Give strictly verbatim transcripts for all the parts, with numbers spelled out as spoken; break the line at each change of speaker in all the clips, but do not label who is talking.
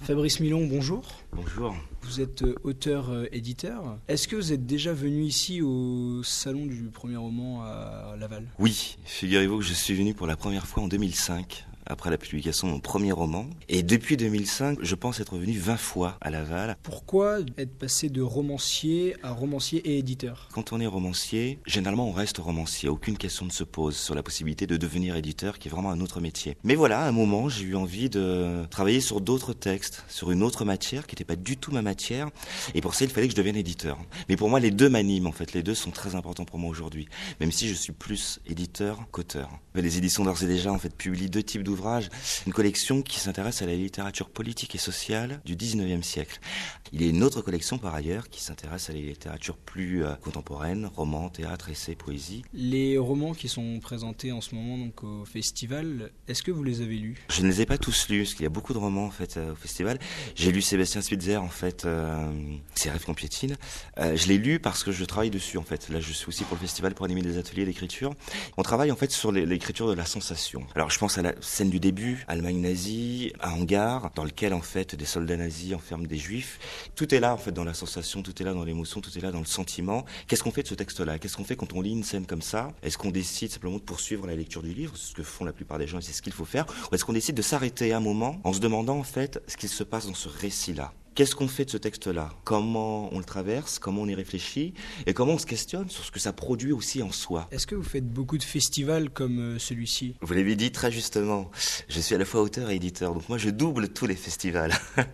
Fabrice Milon, bonjour.
Bonjour.
Vous êtes auteur-éditeur. Est-ce que vous êtes déjà venu ici au salon du premier roman à Laval?
Oui, figurez-vous que je suis venu pour la première fois en deux mille cinq, après la publication de mon premier roman. Et depuis deux mille cinq, je pense être venu vingt fois à Laval.
Pourquoi être passé de romancier à romancier et éditeur?
Quand on est romancier, généralement on reste romancier. Aucune question ne se pose sur la possibilité de devenir éditeur, qui est vraiment un autre métier. Mais voilà, à un moment, j'ai eu envie de travailler sur d'autres textes, sur une autre matière qui n'était pas du tout ma matière. Et pour ça, il fallait que je devienne éditeur. Mais pour moi, les deux m'animent, en fait. Les deux sont très importants pour moi aujourd'hui. Même si je suis plus éditeur qu'auteur. Les éditions d'ores et déjà, en fait, publient deux types d'ouvrages. Une collection qui s'intéresse à la littérature politique et sociale du dix-neuvième siècle. Il y a une autre collection, par ailleurs, qui s'intéresse à la littérature plus euh, contemporaine, roman, théâtre, essai, poésie.
Les romans qui sont présentés en ce moment donc, au festival, est-ce que vous les avez lus?
Je ne les ai pas tous lus, parce qu'il y a beaucoup de romans en fait euh, au festival. J'ai lu Sébastien Spitzer, en fait, euh, C'est rêves qu'on piétine. Euh, je l'ai lu parce que je travaille dessus, en fait. Là, je suis aussi pour le festival pour animer des ateliers d'écriture. On travaille en fait sur les, l'écriture de la sensation. Alors, je pense à la scène du début, Allemagne nazie, un hangar dans lequel en fait des soldats nazis enferment des juifs. Tout est là en fait dans la sensation, tout est là dans l'émotion, tout est là dans le sentiment. Qu'est-ce qu'on fait de ce texte-là? Qu'est-ce qu'on fait quand on lit une scène comme ça? Est-ce qu'on décide simplement de poursuivre la lecture du livre, ce que font la plupart des gens et c'est ce qu'il faut faire, ou est-ce qu'on décide de s'arrêter un moment en se demandant en fait ce qui se passe dans ce récit-là? Qu'est-ce qu'on fait de ce texte-là? Comment on le traverse? Comment on y réfléchit? Et comment on se questionne sur ce que ça produit aussi en soi?
Est-ce que vous faites beaucoup de festivals comme celui-ci?
Vous l'avez dit très justement. Je suis à la fois auteur et éditeur, donc moi je double tous les festivals.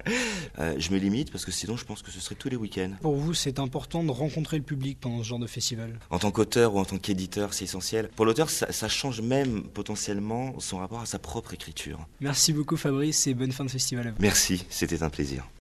euh, je me limite parce que sinon je pense que ce serait tous les week-ends.
Pour vous, c'est important de rencontrer le public pendant ce genre de festival?
En tant qu'auteur ou en tant qu'éditeur, c'est essentiel. Pour l'auteur, ça, ça change même potentiellement son rapport à sa propre écriture.
Merci beaucoup Fabrice et bonne fin de festival à vous.
Merci, c'était un plaisir.